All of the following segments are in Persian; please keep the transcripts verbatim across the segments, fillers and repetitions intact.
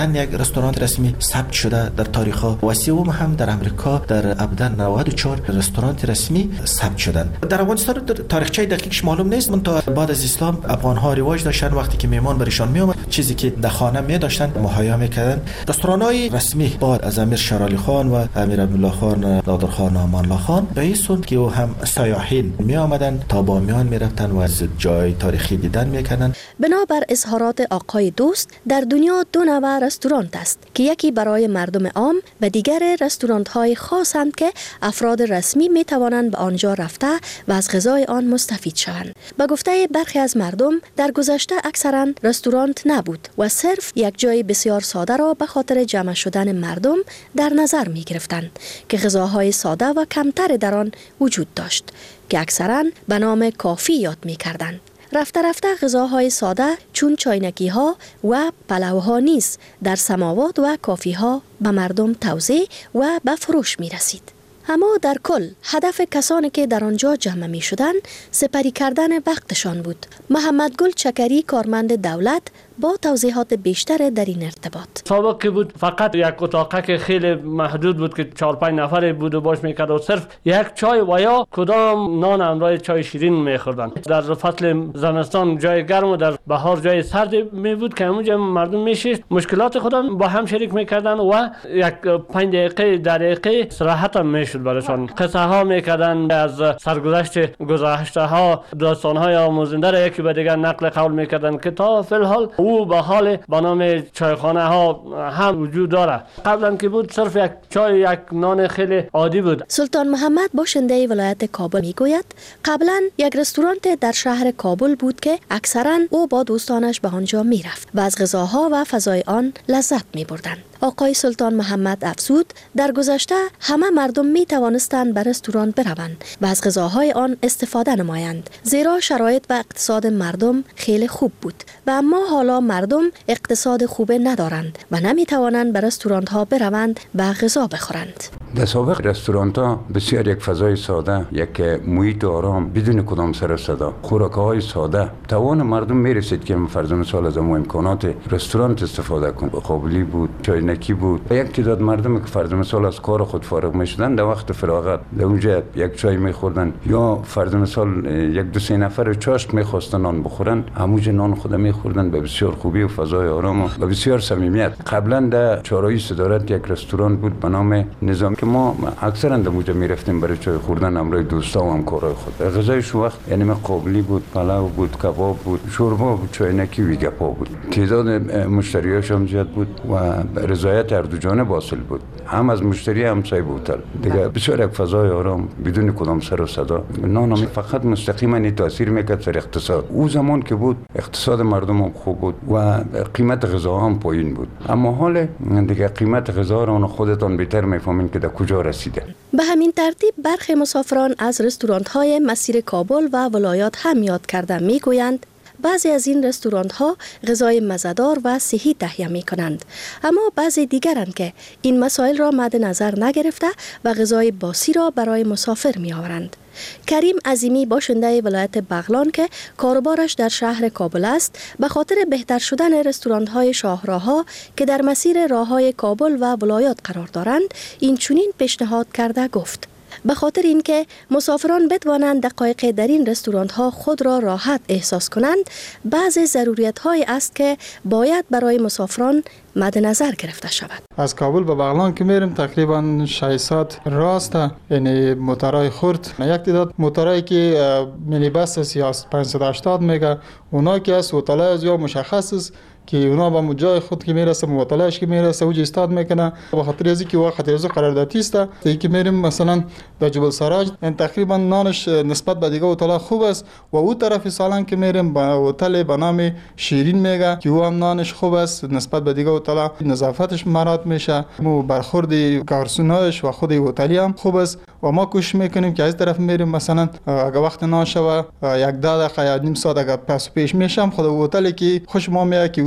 یک رستوران رسمی ثبت شده در تاریخ ها و سوم هم در امریکا در ابدن نود و چهار رستوران رسمی ثبت شدن. در افغانستان تاریخچه دقیقش معلوم نیست، من تا بعد از اسلام افغان ها رواج داشتن وقتی که مهمان برشان می اومد چیزی که در خانه می داشتن مهیا میکردن. رستوران های رسمی بعد از امیر شرعلی خان و امیر عبدالله خان نادر خان امان الله خان رئیسون که هم سیاحین می آمدن تا بامیان می رفتن و از جای تاریخی دیدن میکردن. بنابر اظهارات آقای دوست در دنیا دو نوع رستوران است که یکی برای مردم عام و دیگر رستوران های خاصند که افراد رسمی می توانند به آنجا رفته و از غذای آن مستفید شوند. به گفته برخی از مردم در گذشته اکثرا رستوران نبود و صرف یک جای بسیار ساده را به خاطر جمع شدن مردم در نظر می گرفتند که غذاهای ساده و کمتر در آن وجود داشت که اکثرا به نام کافی یاد می کردند. رفته رفته غذاهای ساده چون چاینکی ها و پلوها نیز در سماوات و کافی ها به مردم توزیع و به فروش می رسید. اما در کل هدف کسانی که در آنجا جمع می شدند سپری کردن وقتشان بود. محمد گل چکری کارمند دولت با توضیحات بیشتر در این ارتباط. سابق که بود فقط یک اتاقه که خیلی محدود بود که چهار پنج نفر بود و باش میکرد و صرف یک چای و یا کدام نان همراه چای شیرین میخوردن. در فصل زمستان جای گرم و در بهار جای سرد می بود که اونجا مردم میشید مشکلات خودم با هم شریک میکردن و یک پنج دقیقه در دقیقه استراحت هم میشد براشان. قصه ها میکردن از سرگذشت گذشته ها، داستان های آموزنده را یکی به دیگر نقل قول میکردن که تا فی الحال او به حال به نام چایخانه ها هم وجود داره. قبلا که بود صرف یک چای یک نان خیلی عادی بود. سلطان محمد باشنده ولایت کابل میگوید قبلا یک رستوران در شهر کابل بود که اکثرا او با دوستانش به آنجا میرفت و از غذاها و فضای آن لذت میبردند. آقای سلطان محمد افزود در گذشته همه مردم می توانستند به رستوران بروند و از غذاهای آن استفاده نمایند زیرا شرایط و اقتصاد مردم خیلی خوب بود و اما حالا مردم اقتصاد خوب ندارند و نمی توانند به رستوران ها بروند و غذا بخورند. در سابق رستوران ها بسیار یک فضای ساده، یک محیط آرام بدون کدام سر صدا، خوراک های ساده، توان مردم می رسید که فرض مثال از امو امکانات رستوران استفاده کنند. قابلی بود، چاینکی بود. یک تعداد مردم که فرض مثال از کار خود فارغ می شدن در وقت فراغت در اونجا یک چای می خوردن یا فرض مثال یک دو سه نفر چاشت می خواستن نان بخورن، همونجا نان خود می خوردن به بسیار خوبی و فضای آرام و بسیار صمیمیت. قبلا در چهارراه صدارت یک رستوران بود به نام نظام که ما اکثرا در اونجا می رفتیم برای چای خوردن همراه دوستا و همکارای خود. غذایش وقت یعنی قابلی بود، پلو بود، کباب بود، شوربا بود، چاینکی و گپا بود. تعداد مشتریاش هم زیاد بود و رضایت هر دو جانب حاصل بود، هم از مشتری هم صاحب هتل. دیگه بسیار یک فضای آرام بدون کدام سر و صدا. نان هم فقط مستقیما تاثیر میکرد سر اقتصاد. او زمان که بود اقتصاد مردم هم خوب بود و قیمت غذا هم پایین بود، اما حال دیگه قیمت غذا رو خودتان بهتر میفهمین که در کجا رسیده. به همین ترتیب برخی مسافران از رستوران‌های مسیر کابل و ولایات هم یاد کردن میگویند بعضی از این رستوران ها غذای مزه‌دار و صحی تهیه می کنند، اما بعضی دیگرند که این مسائل را مد نظر نگرفته و غذای باسی را برای مسافر می آورند. کریم عظیمی باشنده ولایت بغلان که کاروبارش در شهر کابل است به خاطر بهتر شدن رستوران های شاهراه ها که در مسیر راه های کابل و ولایات قرار دارند این چنین پیشنهاد کرده گفت به خاطر اینکه مسافران بتوانند دقایق در این رستوران ها خود را راحت احساس کنند بعضی ضروریات های است که باید برای مسافران مد نظر گرفته شود. از کابل به بغلان که میریم تقریبا شش ساعت راسته، یعنی موترهای خرد، یک تعداد موترهایی که مینی بس است یا پانصد و هشتاد میگه، اونا که از هتل از یا مشخص است که اونا با جای خود که میرسه موتلش که میرسه اوج استاد میکنه به خاطر از اینکه وقت از قراردادی است تا که میریم مثلا در جبل سراج این تقریبا نانش نسبت به دیگه هتل خوب است و او طرف سالن که میریم با هتل به نام شیرین میگه که او هم نانش خوب است نسبت به دیگه هتل، نظافتش مراعات میشه، مو برخورد گارسوناش و خود هتلی هم خوب است و ما کوشش میکنیم که از طرف میریم مثلا اگه وقت نان شوه یک دقیقه یا نیم ساعت اگه پس پیش میشم خود هتلی که خوش ما میاد که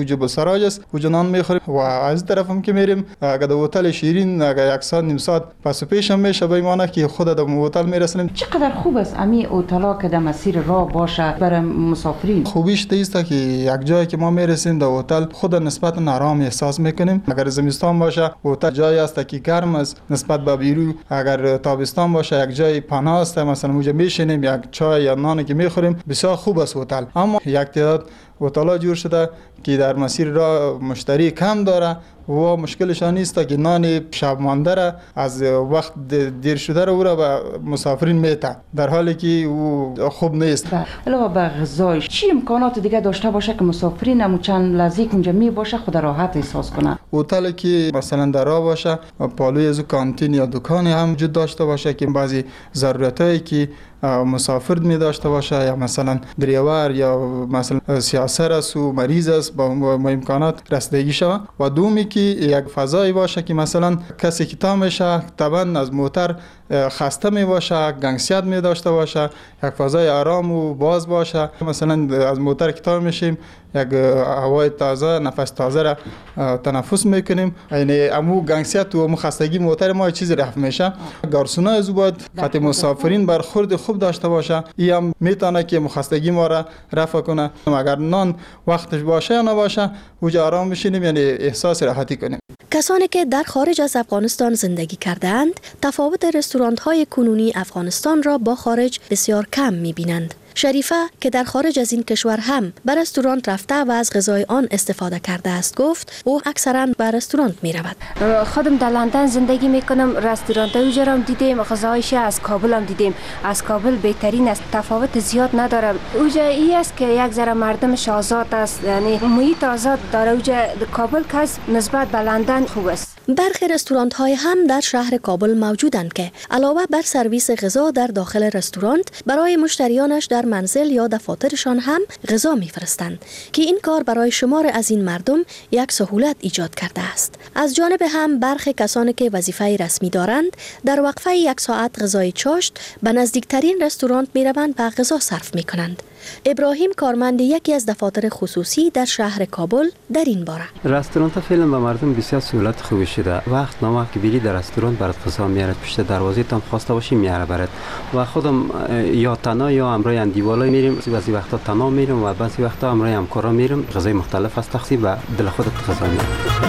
اوجا بسراج است، اوجا نان میخوریم و از طرف هم که میریم اگر در هتل شیرین اگر یک ساعت نیم ساعت پس و پیش هم میشه بایمانه که خود در هتل میرسیم. چقدر خوب است امی هتل‌ها که در مسیر راه باشه برای مسافرین. خوبیش است که یک جایی که ما میرسیم در هتل خود نسبت آرام احساس میکنیم. اگر زمستان باشه هتل جایی است که گرم است نسبت به بیرو، اگر تابستان باشه یک جای پناه است، مثلا اونجا میشینیم یک چای یا نانی که میخوریم بسیار خوب است هتل. اما یک تعداد هتل‌ها جور شده که در مسیر راه مشتری کم داره و مشکلشان نیست که نان شب مانده را از وقت دیر شده را او را به مسافرین میته، در حالی که او خوب نیست. علاوه بر غذایش چی امکانات دیگه داشته باشه که مسافرین هم چند لحظه اونجا می باشه خود راحت احساس کنه؟ هتل که مثلا در راه باشه پالوی از کانتین یا دکانی هم وجود داشته باشه که بعضی ضرورتایی که مسافر می داشته باشه یا مثلا دریور یا مثلا سیاسر است و مریض است با امکانات رسیدگی شود. و دومی که یک فضایی باشه که مثلا کسی که تا میشه طبعا از موتر خسته می باشه، گنگسیت می داشته باشه، یک فضای آرام و باز باشه. مثلا از موتر که تا میشیم یک هوای تازه، نفس تازه را تنفس میکنیم، یعنی امو گنگسیت و امو خستگی موتر ما چیزی رفع میشه. گارسونا از باید خاطر مسافرین برخورد خوب داشته باشه، این هم میتونه که خستگی ما را رفع کنه. اگر نان وقتش باشه یا نباشه اوجا آرام بشینیم، یعنی احساس راحتی کنیم. کسانی که در خارج از افغانستان زندگی کرده‌اند تفاوت رستوران‌های کنونی افغانستان را با خارج بسیار کم می‌بینند. شریفه که در خارج از این کشور هم به رستوران رفته و از غذای آن استفاده کرده است گفت او اکثرا به رستوران می رود. خودم در لندن زندگی می کنم، رستوران اونجا هم دیدیم، غذایش از کابل هم دیدیم. از کابل بهترین است، تفاوت زیاد نداره. اونجا ای است که یک ذره مردمش آزاد است، یعنی محیط آزاد داره. اونجا کابل که نسبت به لندن خوب است. برخی رستوران های هم در شهر کابل موجودند که علاوه بر سرویس غذا در داخل رستوران برای مشتریانش در منزل یا دفاترشان هم غذا میفرستند که این کار برای شمار از این مردم یک سهولت ایجاد کرده است. از جانب هم برخی کسانی که وظیفه رسمی دارند در وقفه یک ساعت غذای چاشت به نزدیکترین رستوران میروند و غذا صرف میکنند. ابراهیم کارمند یکی از دفاتر خصوصی در شهر کابل در این باره: رستوران فعلا به مردم بسیار سهولت خوبی شده. وقت نامه که بری در رستوران برات غذا میارد، پشت دروازه تام خواسته باشی میاره برات. و خودم یا تنها یا همراه اندیوالا میریم، بعضی وقتا تنها میرم و بعضی وقتا همراه همکارا میرم. غذای مختلف از تقسیم و دل خودت غذا میاره.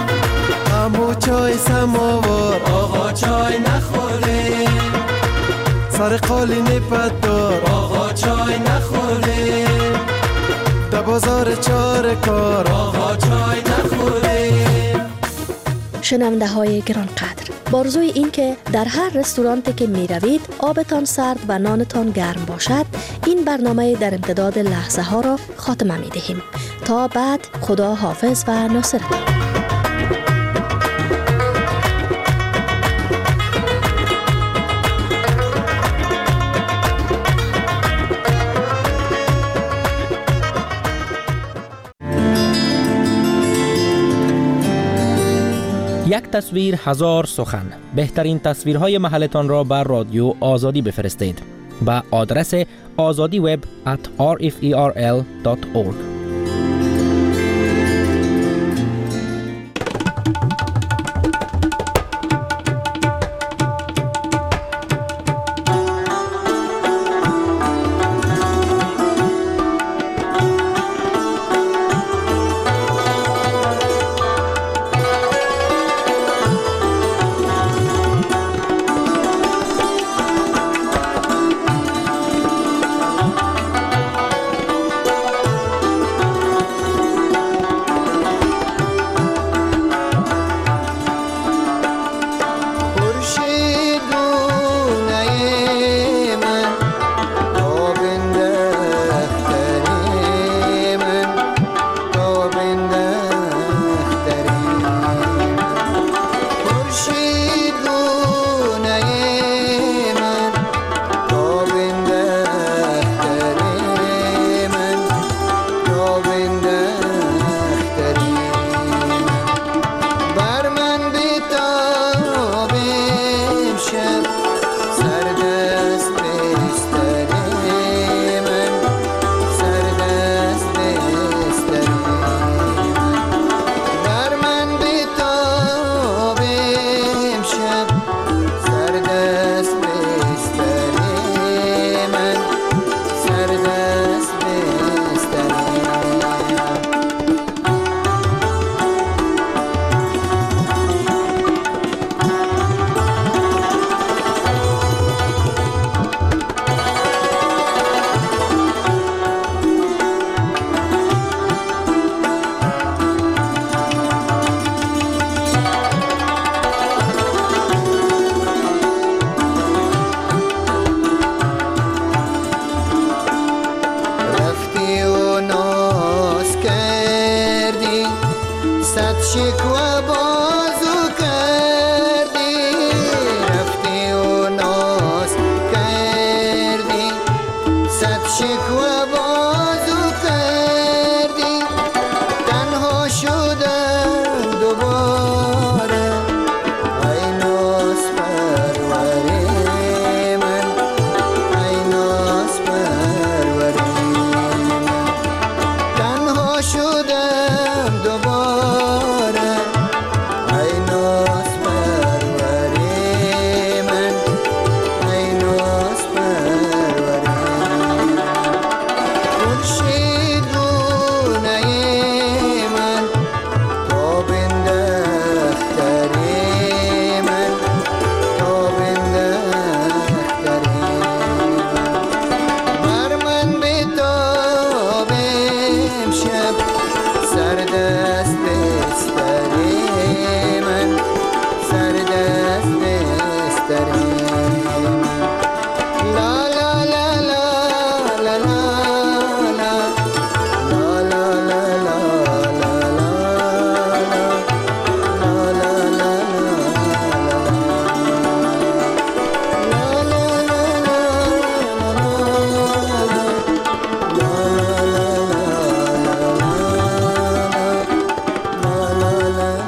امو چای سماوار آقا چای نخوره، سر قالین پدار آقا چای نخوره، در بازار چار کار آقا چای نخوره. شنونده های گرانقدر، بارزوی این که در هر رستورانتی که می روید آبتان سرد و نانتان گرم باشد، این برنامه در امتداد لحظه ها را خاتمه می دهیم. تا بعد، خدا حافظ و ناصرتان. یک تصویر هزار سخن. بهترین تصویرهای محلتان را بر رادیو آزادی بفرستید. با آدرس آزادی وب ات آر اف ای آر ال دات اورگ.